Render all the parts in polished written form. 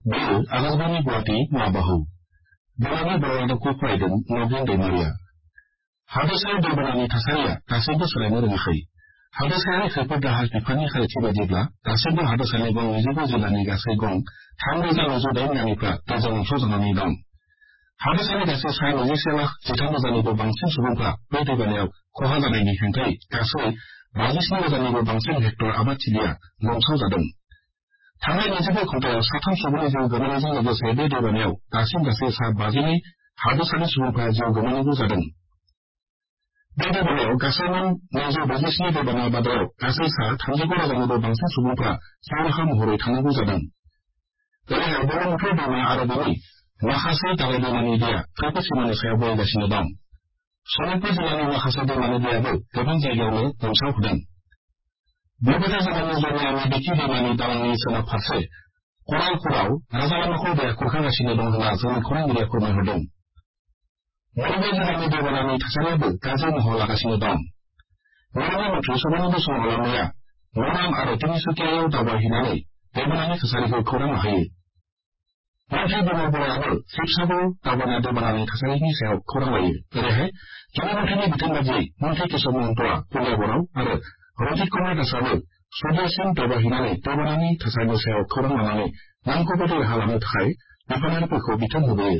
बेयो आकाशबाणी गुवाहाटी माबाहौ बर'नि बर' रादाबखौ फरायदों नबेन दैमारिया। हादोरसायाव दैबानानि थासारिया दासिमबो सोलायनो रोङाखै। हादोरसायारि खैफोद राहा बिफाननि खारिथि बायदिब्ला दासिमबो हादोरसानि गं 29 जिल्लानि गासै गं 3,908 गामिफ्रा दैजों लोमसावजानानै दं। हादोरसानि गासै सा 21,13,000निबो बांसिन सुबुंफ्रा बे दैबानायाव खहा जानायनि हेंथायै गासै 57,000निबो बांसिन हेक्टर आबादथिलिया लोमसावजादों। थांनाय 24 घन्टायाव साथाम सुबुंनि जिउ गोमानायजों लोगोसे बे दैबानायाव दासिम गासै सा 52 हादोरसानि सुबुंफ्रा जिउ गोमानांगौ जादों। बे दैबानायाव गासै मोन 947 दैबाना बादायाव गासै सा 39,000निबो बांसिन सुबुंफ्रा जिउ राहा महरै थानांगौ जादों। ओरैहाय बुरलुंबुथुर दैमा आरो बेनि माखासे दालाय दैमानि दैया खैफोद सिमानि सायाव बोहैगासिनो दं। सनितपुर जिल्लानि माखासे दैमानि दैयाबो गोबां जायगायावनो लोमसावहोदों। बरपेटा जिल्लानि जरना मेदिखि दैमानि दालांनि सोनाब फारसे करालपुराव राजालामाखौ दैया खुरखागासिनो दं होनना जोंनि खौरांगिरिया फोरमायहरदों। नलबारि जिल्लानि दैबानानि थासारियाबो गाज्रि महर लागासिनो दं। मेघालय मन्थ्रि सबानी बसुमतारी हालामैया मरान आरो तिनिसुकियायाव दावबायहैनानै दैबानानि थासारिखौ खौरां लाहैयो। मन्थ्रि बिमल बर'आबो शिबसागर दावबायना दैबानानि थासारिनि सायाव खौरां लायो। ओरैहाय गिबि मन्थ्रिनि बिथोन बादियै मन्थ्रि केशव महन्तआ कलियाबरआव आरो रन्जित कुमार दासआबो सदियासिम दावबायहैनानै दैबानानि थासारिनि सायाव खौरां लानानै नांगौ बायदि राहा लानो थाखाय बिफानारिफोरखौ बिथोन होबोयो।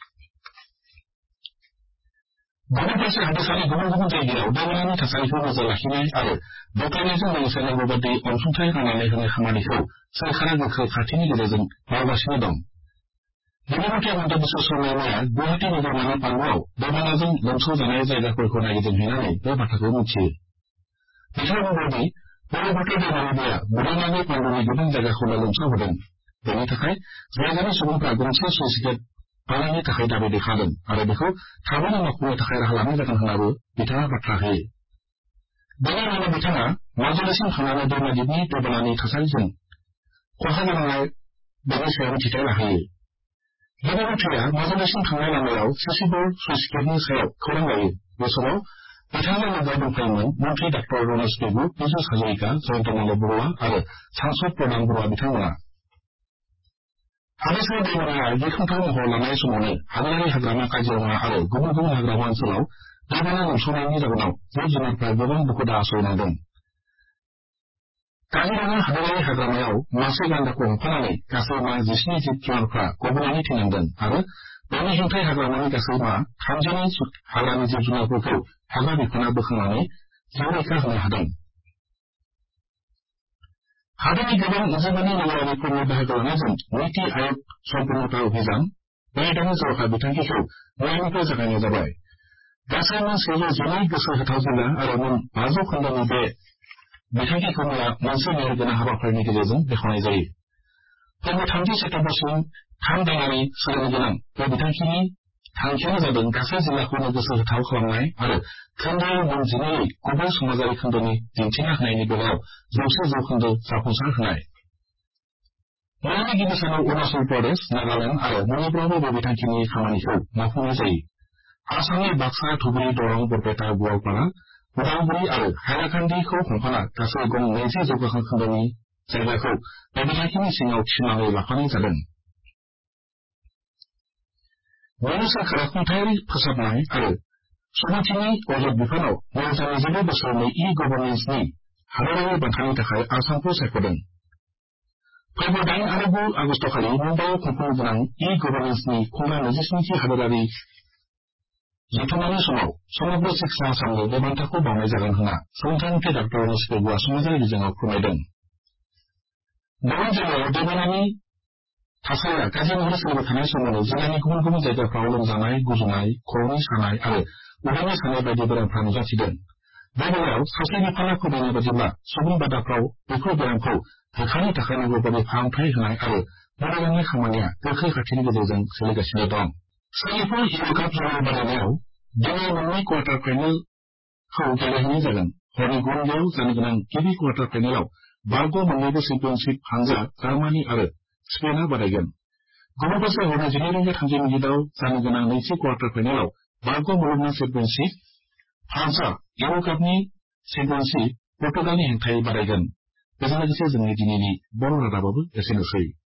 गुबुन फारसे हादोरसानि गुबुन गुबुन जायगायाव दैबानानि थासारिखौ नोजोर लाखिनाय आरो दबथायनायजों लोगोसे नांगौ बायदि अनसुंथाइ राननानै होनाय खामानिखौ सोरखारा गोख्रों खान्थिनि गेजेरजों मावगासिनो दं। गिबि मन्थ्रि हिमन्त बिश्व शर्माया गुवाहाटी नोगोरमानि पान्डुआव दैबानाजों लोमसावजानाय जायगाफोरखौ नायगिदिंहैनानै बे बाथ्राखौ मिथियो। बिथाङा बुंबायदि बुरलुंबुथुर दैमानि दैया बुदानानै पान्डुनि गोबां जायगाखौनो लोमसावहोदों। बेनि थाखाय जायगानि सुबुंफ्रा गंसे सुइस गेट बानायनो थाखाय दाबि दैखांदों आरो बेखौ थाबैनो मावफुंनो थाखाय राहा लानाय जागोन होननाबो बिथाङा बाथ्रा होयो। बेनि उनावनो बिथाङा माजुलिसिम थांनानै दैमा दिपनि दैबानानि थासारिजों खहा जानांनाय बेनि सायाव मिथिथाय लाहैयो। गिबि मन्थ्रिया माजुलिसिम थांनाय लामायाव सिसिबर सुइस गेटनि सायाव खौरां लायो। बे समाव बिथांनि लोगोआव दंफायोमोन मन्थ्रि डाक्टर रमेश बेगु, पीयूष हाजरिका, जयन्त मल्ल बरुवा आरो सांसद प्रदान बरुवा बिथांमोना। हादोरसायाव दैबानाया गिख्रंथाव महर लानाय समावनो हादोरारि हाग्रामा काजिरङा आरो गुबुन गुबुन हाग्रामा ओनसोलाव दैबाना लोमसावनायनि जाहोनाव जिब जुनारफ्रा गोबां दुखु दाहा सहायनांदों। काजिरङा हादोरारि हाग्रामायाव मासे गान्दाखौ हमफानानै गासै मा 17 जिब जुनारफ्रा गबनानै थैनांदों आरो बेनि हेंथायै हाग्रामानि गासै मा 30 हाग्रानि जिब जुनारफोरखौ हाग्रा बिफाना बोखांनानै जिउ रैखा होनो हादों। हादोरनि गोबां ओनसोलनि नोगोरारिफोरनि बाहागो लानायजों नीति आयोग सम्पुर्णता अभियान बे आयदानि जर'खा बिथांखिखौ मैयानिफ्राय जागायनाय जाबाय। गासै मोन 112 गोसो होथाव जिल्ला आरो मोन 5 जौखोन्दोनि बे बिथांखिखौ मैया मोनसे मेहेरगोनां हाबाफारिनि गेजेरजों बेखेवनाय जायो। फैगौ 30 सेप्तेम्बरसिम 3 दानारि सोलिनो गोनां बे बिथांखिनि थांखियानो जादों गासै जिल्लाखौनो गोसो होथाव खालामनाय आरो खोन्दोआव मोन 12 गुबै समाजारि खोन्दोनि दिन्थिना होनायनि बेलायाव 100% जाफुंसार होनाय। मैयानि गिबि सानाव अरुणाचल प्रदेश, नागालेण्ड आरो मणिपुरावबो बे बिथांखिनि खामानिखौ मावफुंनाय जायो। आसामनि बाक्सा, धुबुरी, दरं, बरपेटा, गवालपारा, उदालगुरि आरो हाइलाकान्दिखौ हमफाना गासै गं 20 जौगाखां खोन्दोनि जायगाखौ बे बिथांखिनि सिङाव थिसननानै लाफानाय जादों। मिरु सोरखारा खुंथायारि फोसाबनाय आरो सुबुंथिनि अजद बिफानाव 2022 बोसोरनि ई-गभर्नेन्सनि हादोरारि बान्थानि थाखाय आसामखौ सायख'दों। फैगौ 8 आरो 9 आगस्तखालि मुम्बाइआव खुंफुंनो गोनां ई-गभर्नेन्सनि खुंनाय 27थि हादोरारि जथुम्मानि समाव समग्र शिक्षा आसामनो बे बान्थाखौ बावनाय जागोन होनना सोलोंथाइ मन्थ्रि डाक्टर रमेश बेगुआ समाजारि बिजोङाव फोरमायदों। दरं जिल्लायाव दैबानानि थासारिया गाज्रि महरै सोलिबाय थानाय समावनो जिल्लानि गुबुन गुबुन जायगाफ्राव लोमजानाय, गुजुनाय, खर'नि सानाय आरो उदैनि सानाय बायदि बेरामफ्रा नुजाथिदों। बे बेलायाव सावस्रि बिफाना फोरमायनाय बादिब्ला सुबुं बादाफ्राव बेफोर बेरामखौ होखारनो थाखाय नांगौ बायदि फाहामथाय होनाय आरो मुलि राननाय खामानिया गोख्रै खान्थिनि गेजेरजों सोलिगासिनो दं। सोलिफु इउर' काप जोलुर बादायनायाव दिनै मोननै क्वार्टार फाइनालखौ गेलेहैनाय जागोन। हरनि 9 रिंगायाव जानो गोनां गिबि क्वार्टार फाइनालाव बारग' मोन्नैबो चेम्पियनशिप हानजा जार्मानि आरो स्पेनआ बादायगोन। गुबुन फारसे हरनि 12:30 जानो गोनां नैथि क्वार्टार फाइनालाव बारग' मुलुगनि चेम्पियनशिप फ्रान्सआ इउर' कापनि चेम्पियनशिप पर्तुगालनि हेंथायै बादायगोन। बेजों लोगोसे जोंनि दिनैनि बर' रादाबाबो एसेनोसै।